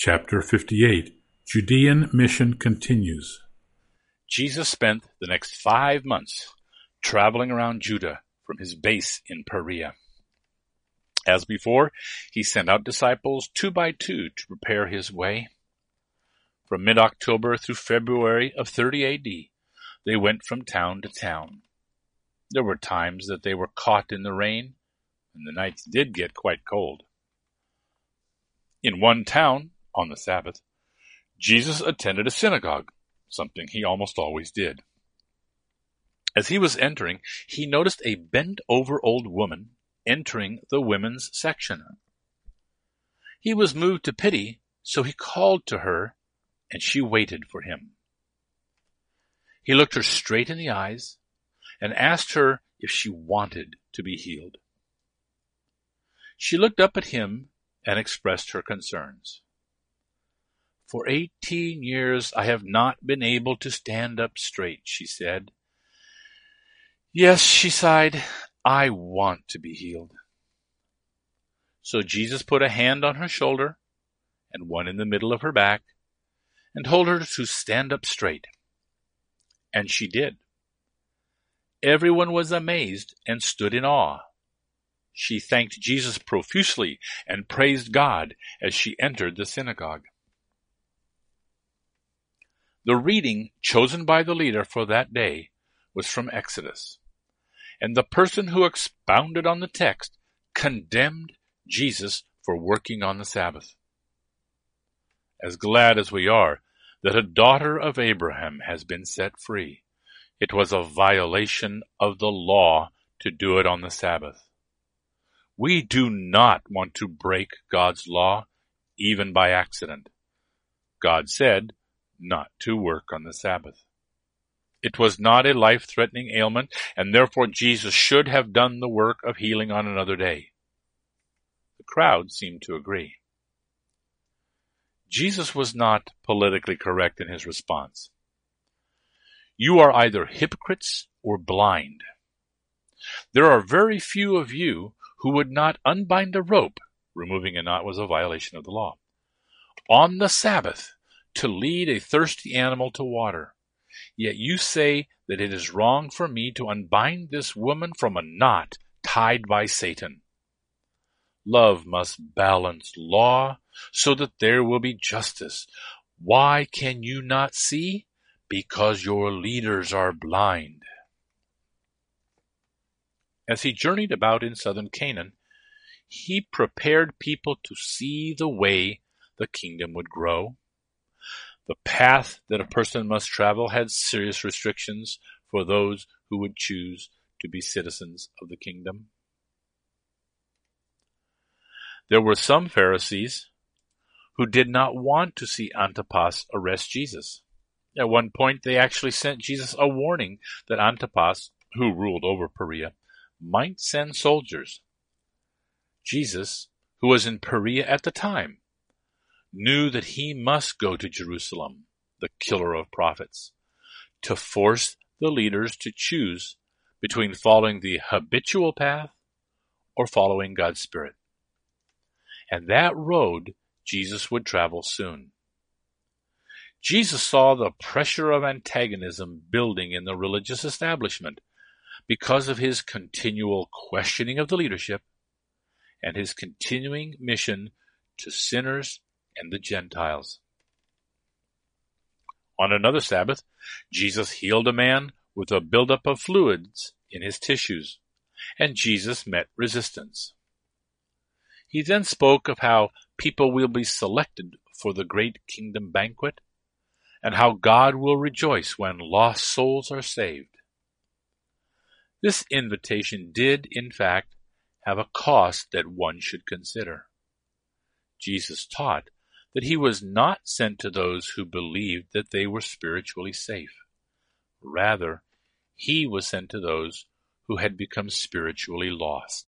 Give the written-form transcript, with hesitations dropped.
Chapter 58. Judean Mission Continues. Jesus spent the next 5 months traveling around Judah from his base in Perea. As before, he sent out disciples 2 by 2 to prepare his way. From mid-October through February of 30 A.D., they went from town to town. There were times that they were caught in the rain, and the nights did get quite cold. In one town, on the Sabbath, Jesus attended a synagogue, something he almost always did. As he was entering, he noticed a bent-over old woman entering the women's section. He was moved to pity, so he called to her, and she waited for him. He looked her straight in the eyes and asked her if she wanted to be healed. She looked up at him and expressed her concerns. "For 18 years I have not been able to stand up straight," she said. "Yes," she sighed, "I want to be healed." So Jesus put a hand on her shoulder and one in the middle of her back and told her to stand up straight. And she did. Everyone was amazed and stood in awe. She thanked Jesus profusely and praised God as she entered the synagogue. The reading chosen by the leader for that day was from Exodus, and the person who expounded on the text condemned Jesus for working on the Sabbath. As glad as we are that a daughter of Abraham has been set free, it was a violation of the law to do it on the Sabbath. We do not want to break God's law, even by accident. God said not to work on the Sabbath. It was not a life-threatening ailment, and therefore Jesus should have done the work of healing on another day. The crowd seemed to agree. Jesus was not politically correct in his response. You are either hypocrites or blind. There are very few of you who would not unbind a rope, removing a knot was a violation of the law, on the Sabbath to lead a thirsty animal to water. Yet you say that it is wrong for me to unbind this woman from a knot tied by Satan. Love must balance law so that there will be justice. Why can you not see? Because your leaders are blind. As he journeyed about in southern Canaan, he prepared people to see the way the kingdom would grow. The path that a person must travel had serious restrictions for those who would choose to be citizens of the kingdom. There were some Pharisees who did not want to see Antipas arrest Jesus. At one point, they actually sent Jesus a warning that Antipas, who ruled over Perea, might send soldiers. Jesus, who was in Perea at the time, knew that he must go to Jerusalem, the killer of prophets, to force the leaders to choose between following the habitual path or following God's Spirit. And that road Jesus would travel soon. Jesus saw the pressure of antagonism building in the religious establishment because of his continual questioning of the leadership and his continuing mission to sinners and the Gentiles. On another Sabbath, Jesus healed a man with a buildup of fluids in his tissues, and Jesus met resistance. He then spoke of how people will be selected for the great kingdom banquet, and how God will rejoice when lost souls are saved. This invitation did, in fact, have a cost that one should consider. Jesus taught that he was not sent to those who believed that they were spiritually safe. Rather, he was sent to those who had become spiritually lost.